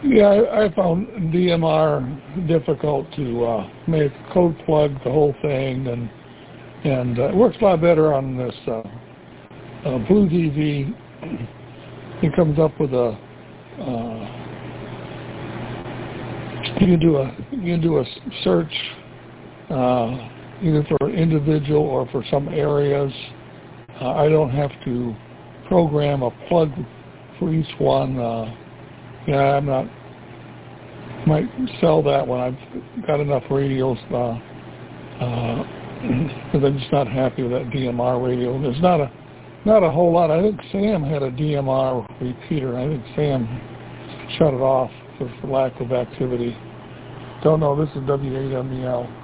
Yeah, I found DMR difficult to make code plug the whole thing, and it works a lot better on this Blue TV. It comes up with a you can do a search either for individual or for some areas. I don't have to program a plug for each one. Yeah, might sell that when I've got enough radios, because I'm just not happy with that DMR radio. There's not a whole lot. I think Sam had a DMR repeater. I think Sam shut it off for lack of activity. Don't know. This is WAWL.